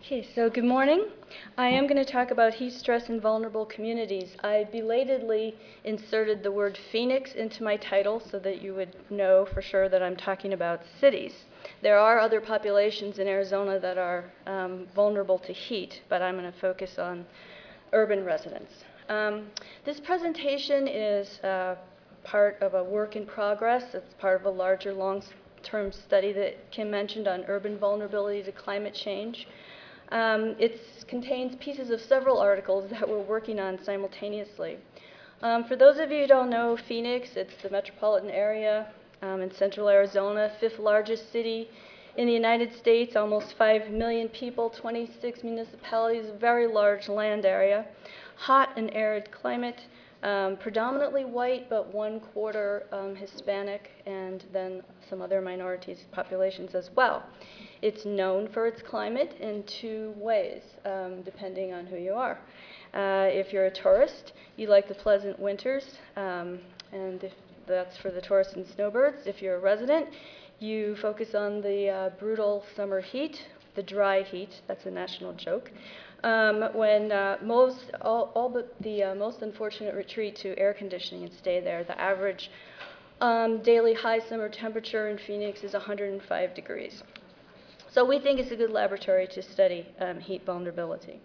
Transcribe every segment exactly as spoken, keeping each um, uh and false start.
Okay, so good morning. I am going to talk about heat stress in vulnerable communities. I belatedly inserted the word Phoenix into my title so that you would know for sure that I'm talking about cities. There are other populations in Arizona that are um, vulnerable to heat, but I'm going to focus on urban residents. Um, this presentation is uh, part of a work in progress. It's part of a larger long-term study that Kim mentioned on urban vulnerability to climate change. Um, it contains pieces of several articles that we're working on simultaneously. Um, for those of you who don't know Phoenix, it's the metropolitan area um, in central Arizona, fifth largest city in the United States, almost five million people, twenty-six municipalities, a very large land area, hot and arid climate, um, predominantly white, but one quarter um, Hispanic, and then some other minorities populations as well. It's known for its climate in two ways, um, depending on who you are. Uh, if you're a tourist, you like the pleasant winters, um, and if that's for the tourists and snowbirds. If you're a resident, you focus on the uh, brutal summer heat, the dry heat, that's a national joke, um, when uh, most, all, all but the uh, most unfortunate retreat to air conditioning and stay there. The average um, daily high summer temperature in Phoenix is one hundred five degrees. So we think it's a good laboratory to study um, heat vulnerability.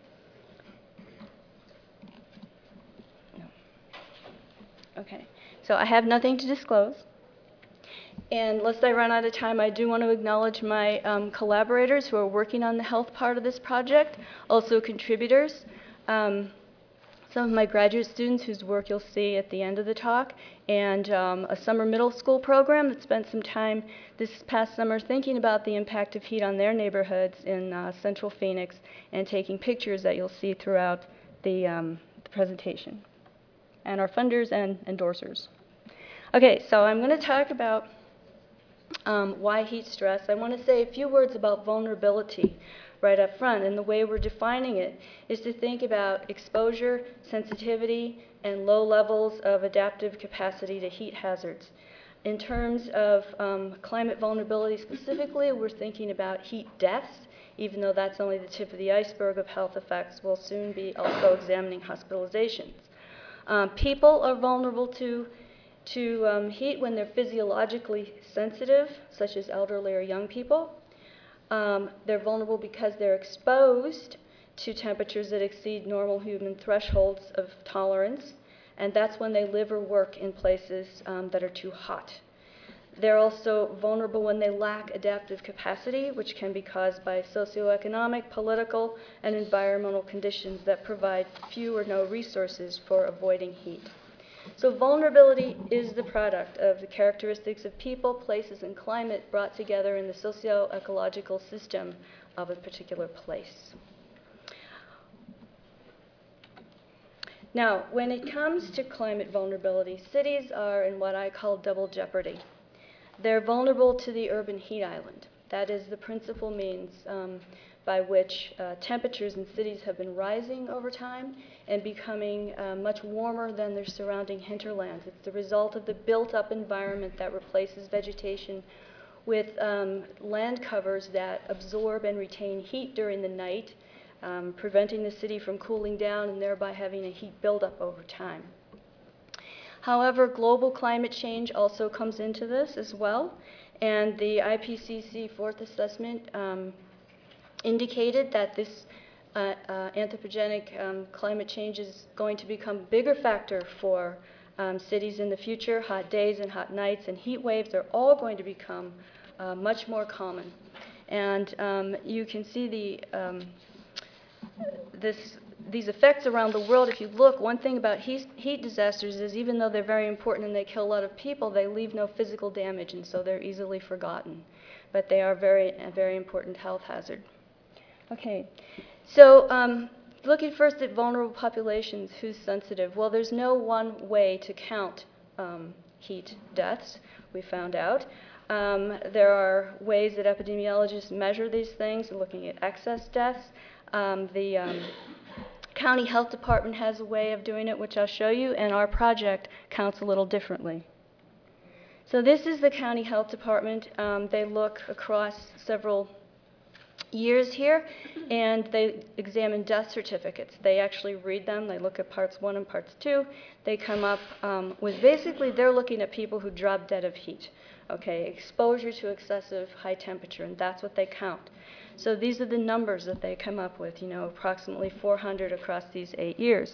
No. Okay, so I have nothing to disclose. And lest I run out of time, I do want to acknowledge my um, collaborators who are working on the health part of this project, also contributors. Um, some of my graduate students whose work you'll see at the end of the talk, and um, a summer middle school program that spent some time this past summer thinking about the impact of heat on their neighborhoods in uh, central Phoenix and taking pictures that you'll see throughout the, um, the presentation, and our funders and endorsers. Okay, so I'm going to talk about um, why heat stress. I want to say a few words about vulnerability right up front, and the way we're defining it is to think about exposure, sensitivity, and low levels of adaptive capacity to heat hazards. In terms of um, climate vulnerability specifically, we're thinking about heat deaths, even though that's only the tip of the iceberg of health effects. We'll soon be also examining hospitalizations. Um, people are vulnerable to to um, heat when they're physiologically sensitive, such as elderly or young people. Um, they're vulnerable because they're exposed to temperatures that exceed normal human thresholds of tolerance, and that's when they live or work in places um, that are too hot. They're also vulnerable when they lack adaptive capacity, which can be caused by socioeconomic, political, and environmental conditions that provide few or no resources for avoiding heat. So vulnerability is the product of the characteristics of people, places, and climate brought together in the socio-ecological system of a particular place. Now, when it comes to climate vulnerability, cities are in what I call double jeopardy. They're vulnerable to the urban heat island. That is the principal means um, by which uh, temperatures in cities have been rising over time and becoming uh, much warmer than their surrounding hinterlands. It's the result of the built-up environment that replaces vegetation with um, land covers that absorb and retain heat during the night, um, preventing the city from cooling down and thereby having a heat buildup over time. However, global climate change also comes into this as well, and the I P C C fourth assessment um, indicated that this uh, uh, anthropogenic um, climate change is going to become a bigger factor for um, cities in the future. Hot days and hot nights and heat waves are all going to become uh, much more common. And um, you can see the, um, this, these effects around the world. If you look, one thing about heat, heat disasters is even though they're very important and they kill a lot of people, they leave no physical damage, and so they're easily forgotten. But they are very, a very important health hazard. Okay, so um, looking first at vulnerable populations, who's sensitive? Well, there's no one way to count um, heat deaths, we found out. Um, there are ways that epidemiologists measure these things, looking at excess deaths. Um, the um, county health department has a way of doing it, which I'll show you, and our project counts a little differently. So this is the county health department. Um, they look across several years here, and they examine death certificates. They actually read them. They look at parts one and parts two. They come up um, with basically they're looking at people who drop dead of heat, okay, exposure to excessive high temperature, and that's what they count. So these are the numbers that they come up with, you know, approximately four hundred across these eight years.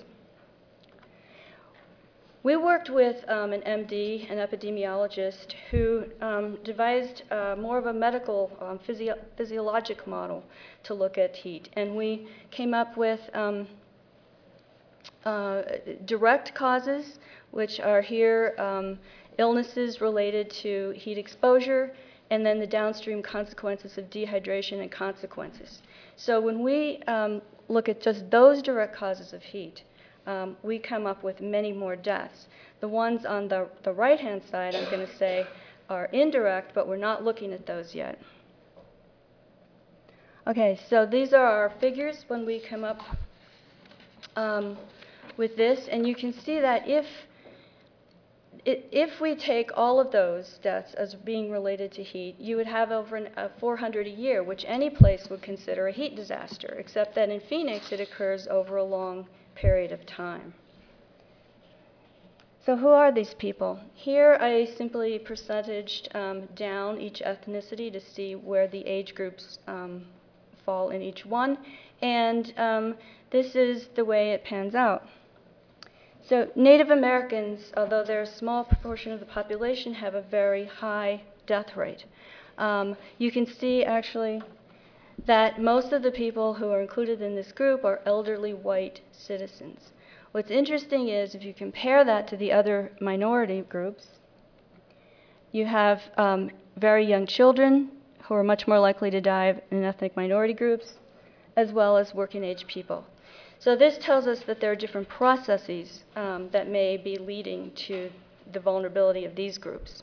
We worked with um, an M D, an epidemiologist, who um, devised uh, more of a medical um, physio physiologic model to look at heat. And we came up with um, uh, direct causes, which are here um, illnesses related to heat exposure, and then the downstream consequences of dehydration and consequences. So when we um, look at just those direct causes of heat, Um, we come up with many more deaths. The ones on the, the right-hand side, I'm going to say, are indirect, but we're not looking at those yet. Okay, so these are our figures when we come up um, with this, and you can see that if, if we take all of those deaths as being related to heat, you would have over an, uh, four hundred a year, which any place would consider a heat disaster, except that in Phoenix it occurs over a long period of time. So who are these people? Here I simply percentaged um, down each ethnicity to see where the age groups um, fall in each one, and um, this is the way it pans out. So Native Americans, although they're a small proportion of the population, have a very high death rate. Um, you can see actually that most of the people who are included in this group are elderly white citizens. What's interesting is if you compare that to the other minority groups, you have um, very young children who are much more likely to die in ethnic minority groups, as well as working age people. So this tells us that there are different processes um, that may be leading to the vulnerability of these groups.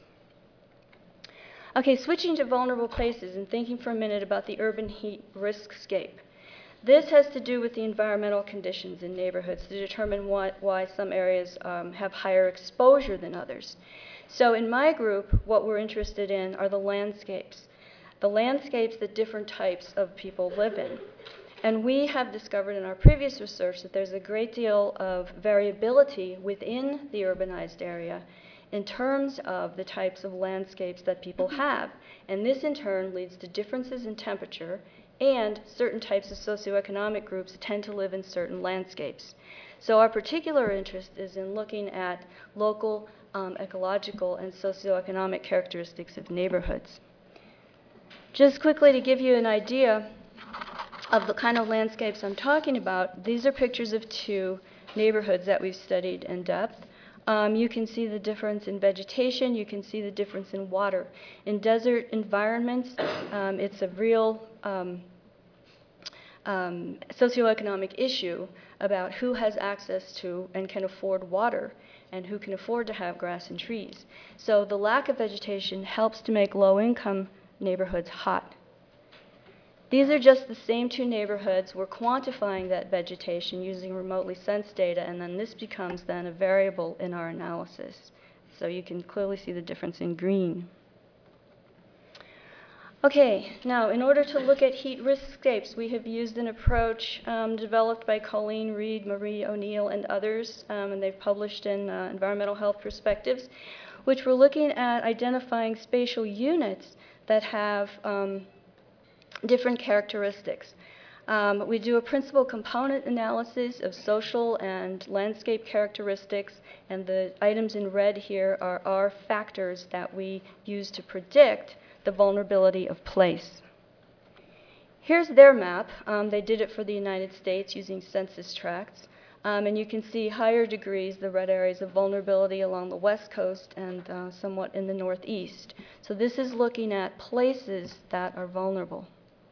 Okay, switching to vulnerable places and thinking for a minute about the urban heat riskscape. This has to do with the environmental conditions in neighborhoods to determine what, why some areas um, have higher exposure than others. So in my group, what we're interested in are the landscapes, the landscapes that different types of people live in. And we have discovered in our previous research that there's a great deal of variability within the urbanized area in terms of the types of landscapes that people have. And this in turn leads to differences in temperature, and certain types of socioeconomic groups tend to live in certain landscapes. So our particular interest is in looking at local um, ecological and socioeconomic characteristics of neighborhoods. Just quickly to give you an idea of the kind of landscapes I'm talking about, these are pictures of two neighborhoods that we've studied in depth. Um, you can see the difference in vegetation, you can see the difference in water. In desert environments, um, it's a real um, um, socioeconomic issue about who has access to and can afford water and who can afford to have grass and trees. So the lack of vegetation helps to make low-income neighborhoods hot. These are just the same two neighborhoods. We're quantifying that vegetation using remotely sensed data, and then this becomes then a variable in our analysis. So you can clearly see the difference in green. Okay, now in order to look at heat riskscapes, we have used an approach um, developed by Colleen Reed, Marie O'Neill, and others, um, and they've published in uh, Environmental Health Perspectives, which we're looking at identifying spatial units that have um, different characteristics. Um, we do a principal component analysis of social and landscape characteristics, and the items in red here are our factors that we use to predict the vulnerability of place. Here's their map. Um, they did it for the United States using census tracts. Um, and you can see higher degrees, the red areas of vulnerability along the west coast and uh, somewhat in the northeast. So this is looking at places that are vulnerable.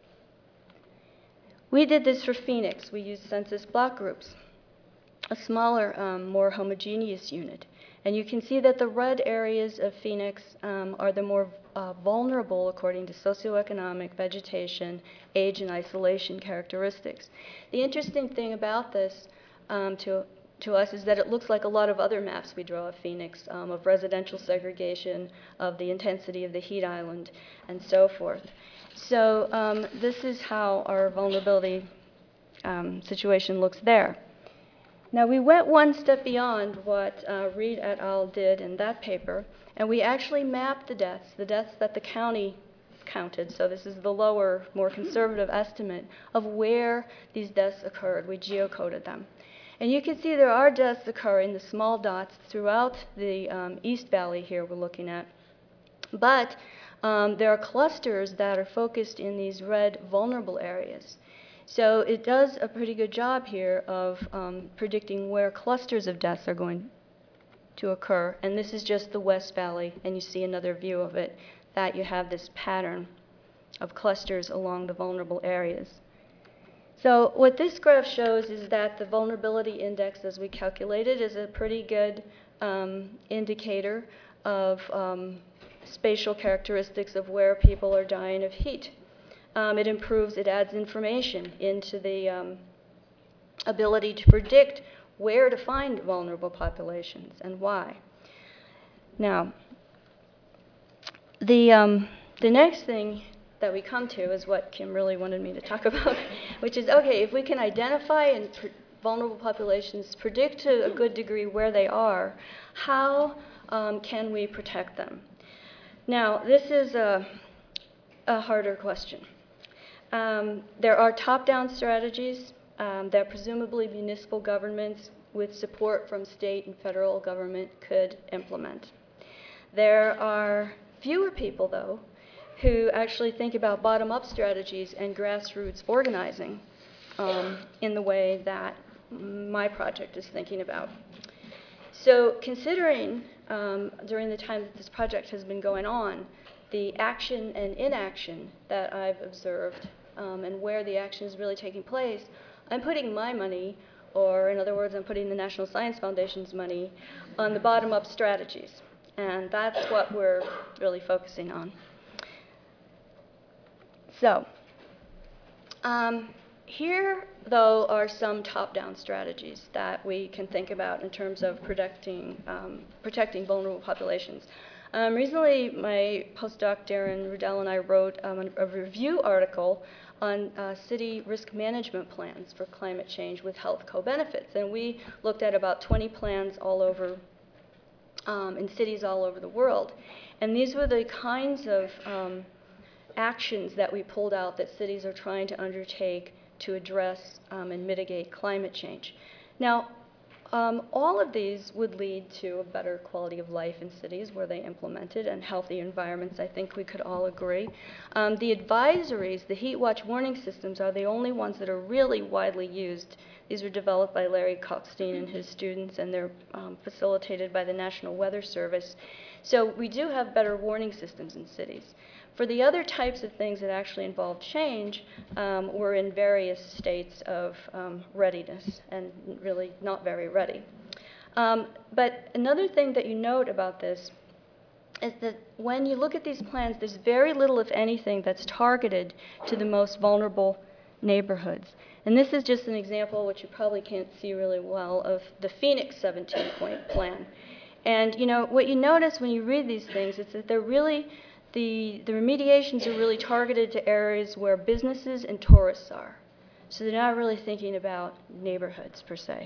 We did this for Phoenix. We used census block groups, a smaller, um, more homogeneous unit. And you can see that the red areas of Phoenix um, are the more uh, vulnerable according to socioeconomic, vegetation, age, and isolation characteristics. The interesting thing about this um, to, to us is that it looks like a lot of other maps we draw of Phoenix, um, of residential segregation, of the intensity of the heat island, and so forth. So um, this is how our vulnerability um, situation looks there. Now, we went one step beyond what uh, Reed et al. Did in that paper, and we actually mapped the deaths, the deaths that the county counted. So this is the lower, more conservative estimate of where these deaths occurred. We geocoded them. And you can see there are deaths occurring, the small dots, throughout the um, East Valley here we're looking at. But um, there are clusters that are focused in these red vulnerable areas. So it does a pretty good job here of um, predicting where clusters of deaths are going to occur. And this is just the West Valley, and you see another view of it, that you have this pattern of clusters along the vulnerable areas. So what this graph shows is that the vulnerability index, as we calculated, is a pretty good um, indicator of um, spatial characteristics of where people are dying of heat. Um, it improves, it adds information into the um, ability to predict where to find vulnerable populations and why. Now, the, um, the next thing that we come to is what Kim really wanted me to talk about, which is, okay, if we can identify and vulnerable populations, predict to a good degree where they are, how um, can we protect them? Now, this is a, a harder question. Um, there are top-down strategies um, that presumably municipal governments with support from state and federal government could implement. There are fewer people, though, who actually think about bottom-up strategies and grassroots organizing um, in the way that my project is thinking about. So considering um, during the time that this project has been going on, the action and inaction that I've observed um, and where the action is really taking place, I'm putting my money, or in other words, I'm putting the National Science Foundation's money on the bottom-up strategies. And that's what we're really focusing on. So, um, here, though, are some top-down strategies that we can think about in terms of protecting, um, protecting vulnerable populations. Um, recently, my postdoc, Darren Rudell, and I wrote um, a review article on uh, city risk management plans for climate change with health co-benefits. And we looked at about twenty plans all over, um, in cities all over the world. And these were the kinds of um, actions that we pulled out that cities are trying to undertake to address um, and mitigate climate change. Now, um, all of these would lead to a better quality of life in cities where they implemented, and healthy environments, I think we could all agree. Um, the advisories, the heat watch warning systems, are the only ones that are really widely used. These were developed by Larry Kalkstein and his students, and they're um, facilitated by the National Weather Service. So we do have better warning systems in cities. For the other types of things that actually involve change, um, we're in various states of um, readiness and really not very ready. Um, but another thing that you note about this is that when you look at these plans, there's very little, if anything, that's targeted to the most vulnerable neighborhoods. And this is just an example, which you probably can't see really well, of the Phoenix seventeen-point plan. And you know, what you notice when you read these things is that they're really, the, the remediations are really targeted to areas where businesses and tourists are. So they're not really thinking about neighborhoods per se.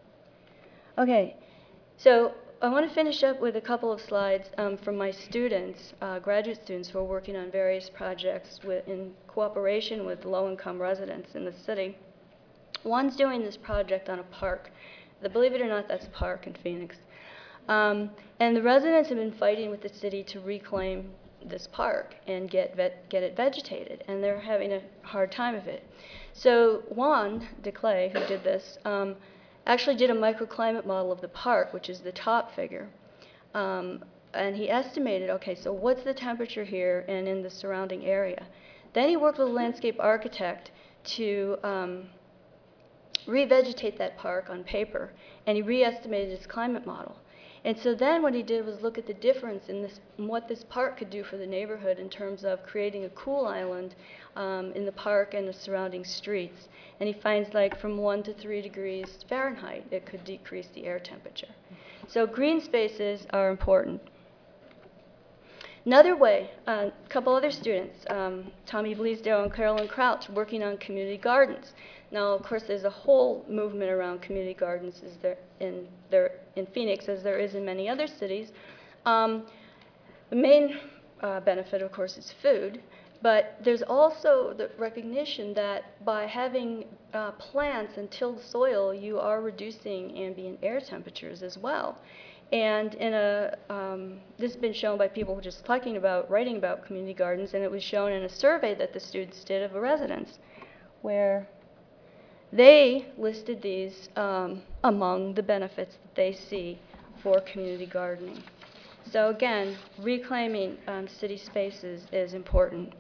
Okay, so I want to finish up with a couple of slides um, from my students, uh, graduate students who are working on various projects with, in cooperation with low-income residents in the city. One's doing this project on a park. The, believe it or not, that's a park in Phoenix. Um, and the residents have been fighting with the city to reclaim this park and get, vet, get it vegetated, and they're having a hard time of it. So Juan DeClay, who did this, um, actually did a microclimate model of the park, which is the top figure. Um, and he estimated, okay, so what's the temperature here and in the surrounding area? Then he worked with a landscape architect to um, revegetate that park on paper, and he re-estimated his climate model. And so then what he did was look at the difference in, this, in what this park could do for the neighborhood in terms of creating a cool island um, in the park and the surrounding streets. And he finds like from one to three degrees Fahrenheit, it could decrease the air temperature. So green spaces are important. Another way, uh, a couple other students, um, Tommy Bleasdale and Carolyn Crouch, working on community gardens. Now, of course, there's a whole movement around community gardens as there in, there in Phoenix, as there is in many other cities. Um, the main uh, benefit, of course, is food, but there's also the recognition that by having uh, plants and tilled soil, you are reducing ambient air temperatures as well. And in a, um, this has been shown by people just talking about, writing about community gardens, and it was shown in a survey that the students did of residents, where they listed these um, among the benefits that they see for community gardening. So again, reclaiming um, city spaces is important.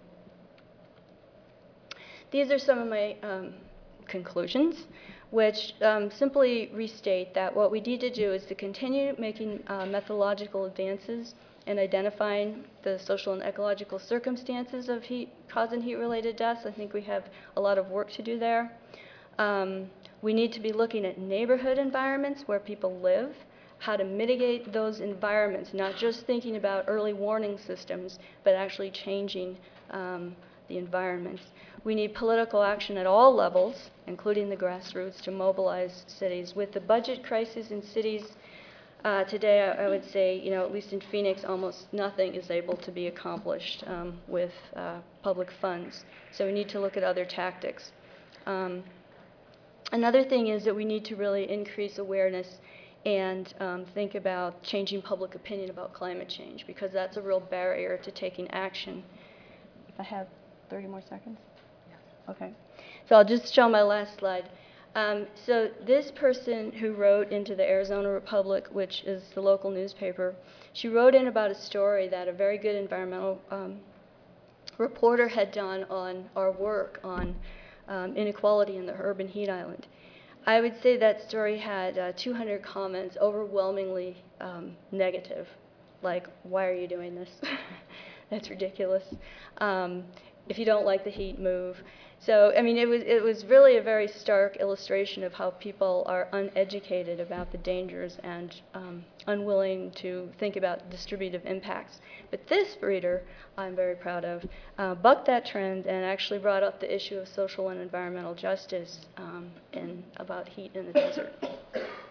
These are some of my um, conclusions, which um, simply restate that what we need to do is to continue making uh, methodological advances in identifying the social and ecological circumstances of heat, cause and heat-related deaths. I think we have a lot of work to do there. Um, we need to be looking at neighborhood environments where people live, how to mitigate those environments, not just thinking about early warning systems, but actually changing um, the environments. We need political action at all levels, including the grassroots, to mobilize cities. With the budget crisis in cities uh, today, I, I would say, you know, at least in Phoenix, almost nothing is able to be accomplished um, with uh, public funds. So we need to look at other tactics. Um, another thing is that we need to really increase awareness and um, think about changing public opinion about climate change, because that's a real barrier to taking action. If I have thirty more seconds? Yes. Okay. So I'll just show my last slide. Um, so this person who wrote into the Arizona Republic, which is the local newspaper, she wrote in about a story that a very good environmental um, reporter had done on our work on um, inequality in the urban heat island. I would say that story had uh, two hundred comments, overwhelmingly um, negative, like, why are you doing this? That's ridiculous. Um, if you don't like the heat, move. So, I mean, it was, it was really a very stark illustration of how people are uneducated about the dangers and um, unwilling to think about distributive impacts. But this reader, I'm very proud of, uh, bucked that trend and actually brought up the issue of social and environmental justice um, in, about heat in the desert.